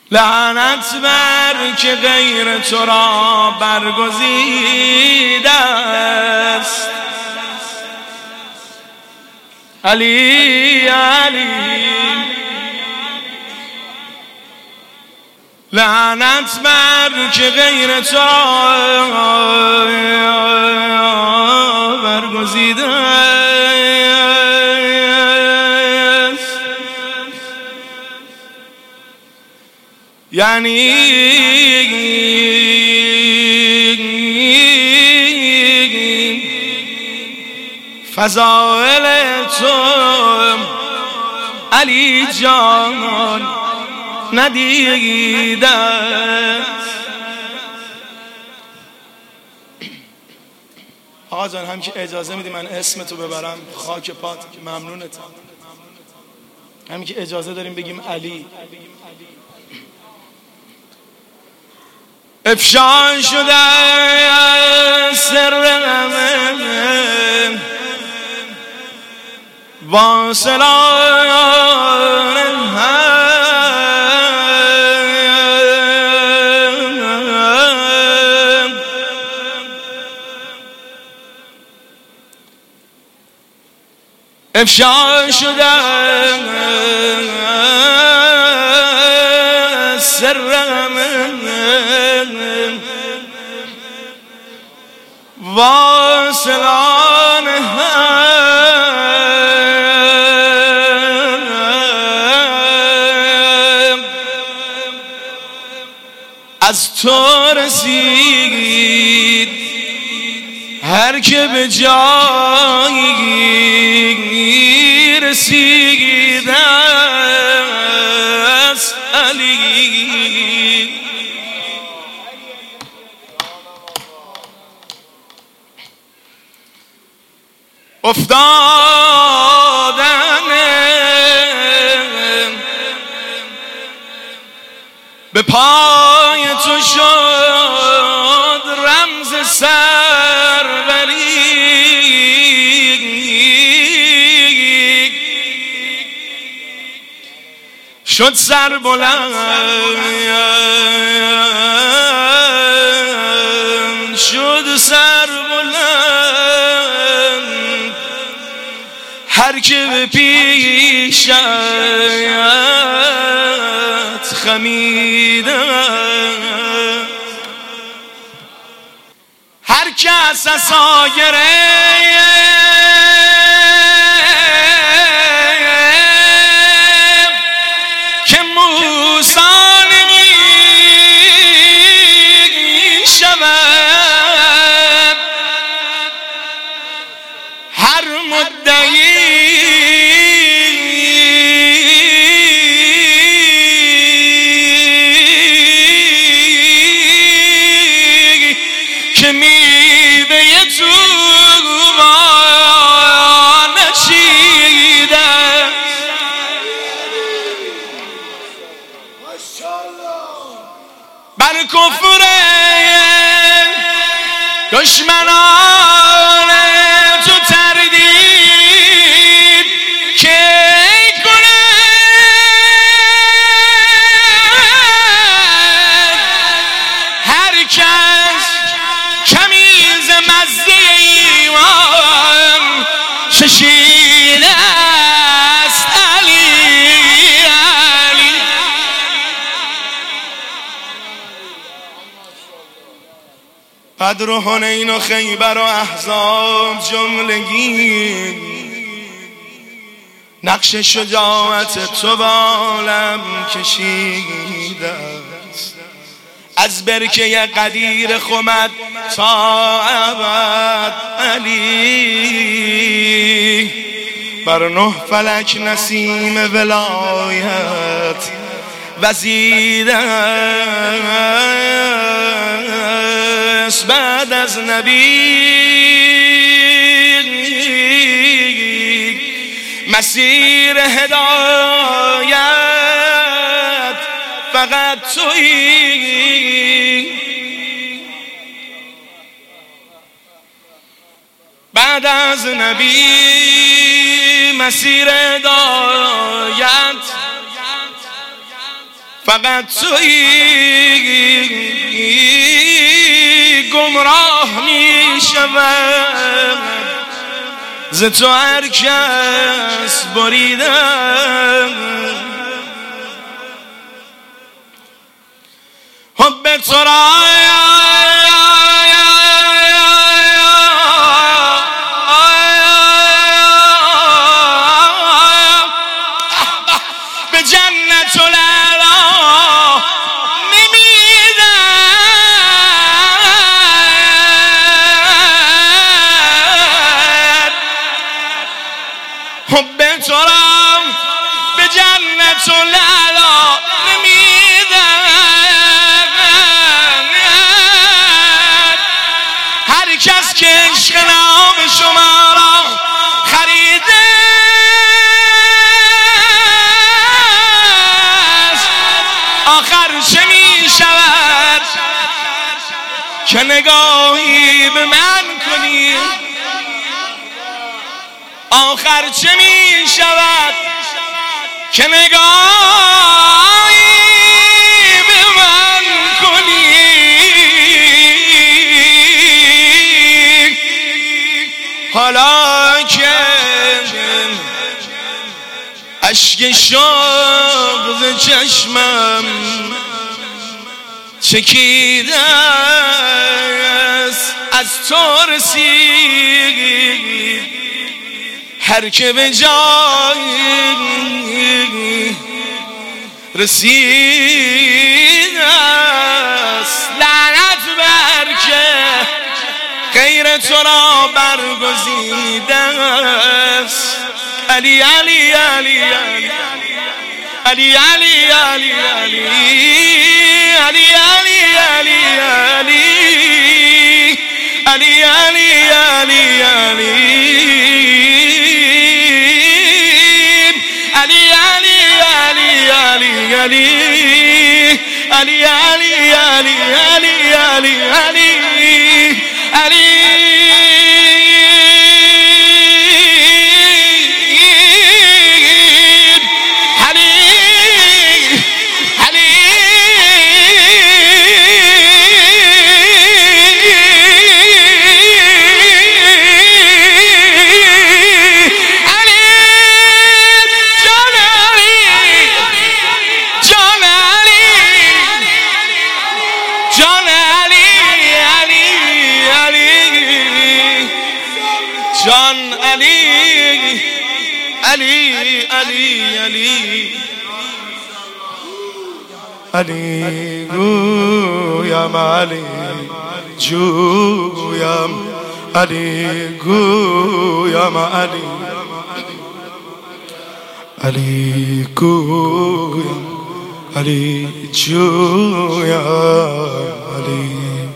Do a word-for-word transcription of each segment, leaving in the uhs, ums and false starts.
لعنت بر که غیر تو را برگزیده است. علی علی لعنت بر که غیر تو را برگزیده است. یعنی فضائل تو علی جان ندیده است. آقا جان هم که اجازه میدی من اسم تو ببرم خاک پات، ممنونتم. همین که اجازه داریم بگیم علی. افشا شده سر من واصلان هم افشا شده سر من واصلان هم از تو رسید هر که به جایی رسیده است. علی افتادن به پای تو شد رمز سروری، شد سر بلند، شد سر بلند هر که به پیشت خمیده. هر کس عصا گرفت که موسی نمی شود، هر مدعی که میوه طوبا نچیده بر کفر دشمنان تو تردید که کند هر کس کمیز مزه ایمان ششیده است. علی علی بدر و حنین و خیبر و احزاب جملگی نقش شجاعت تو به عالم کشیده است. از برکه قدیر خمد تا ابد علی بر نه فلک نسیم ولایت وزیده است. بعد از نبی مسیر هدایت فقط تویی. بعد از نبی مسیر هدایت فقط تویی گمراه می شود ز تو هر کس بریدم حب تو را به جنت العلا نمیدم حب تو را به جنت العلا نمیدم هر کس که عشق نام شما را خریده آخر چه می شود که نگاهی به من کنی آخر چه می شود که نگاهی به من کنی حالا که اشک شوق ز چشمم چکیده است از تو رسید هر که به جایی رسید است لعنت بر که غیر تو را برگزیده است علی علی علی علی علی علی علی علی علی علی علی علی علی علی علی جان علی علی علی علی علی گویم علی جویم علی گویم علی علی گویم علی جویم علی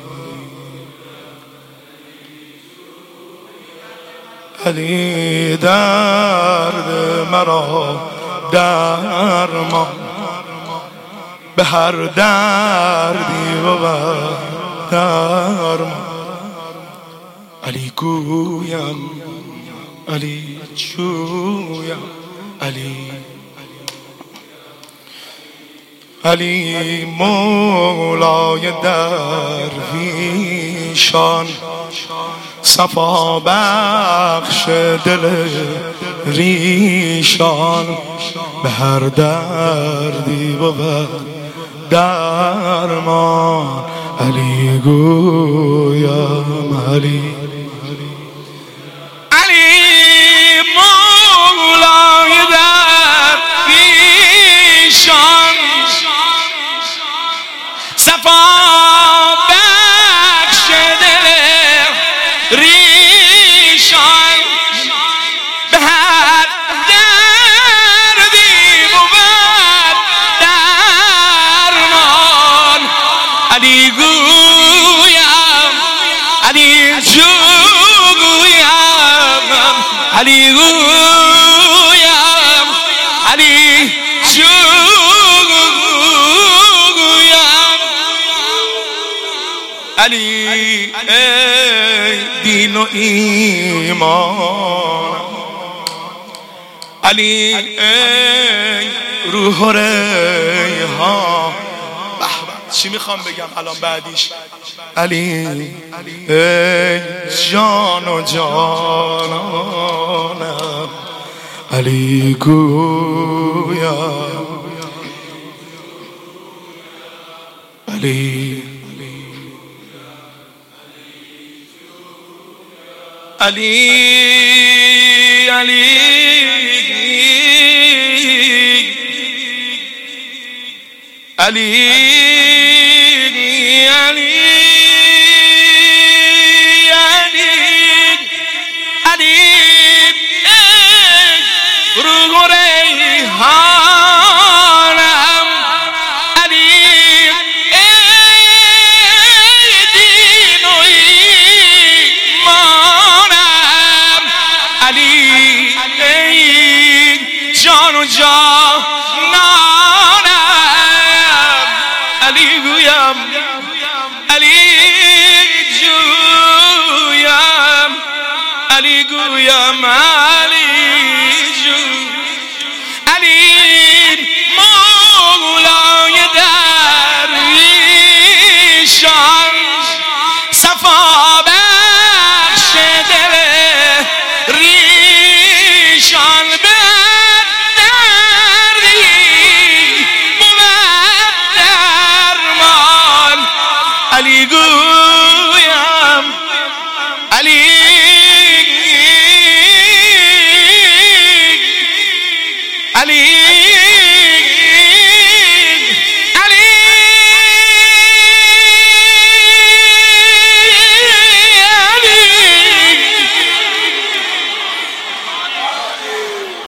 علی درد مرا درمان به هر دردی بود درمان علی گویم علی جویم علی علی مولای درویشان صفا بخش دل ریشان به هر دردی بود درمان علی گویم علی علی مولای درویشان صفا علی گویم علی جویم علی گویم علی جویم علی ای دین و ایمان علی ای روح و ریحان چی میخوام بگم الان بعدیش؟ علی ای جان و جانانم، علی گویم علی علی علی علی علی علی رو ریحانم، علی دین و ایمانم، علی جان و جانانم، علی گویم علی جویم علی گویم علی جو علی مولای درویشان، صفا بخش دل ریشان، به دردی بود درمان، علی گویم علی علی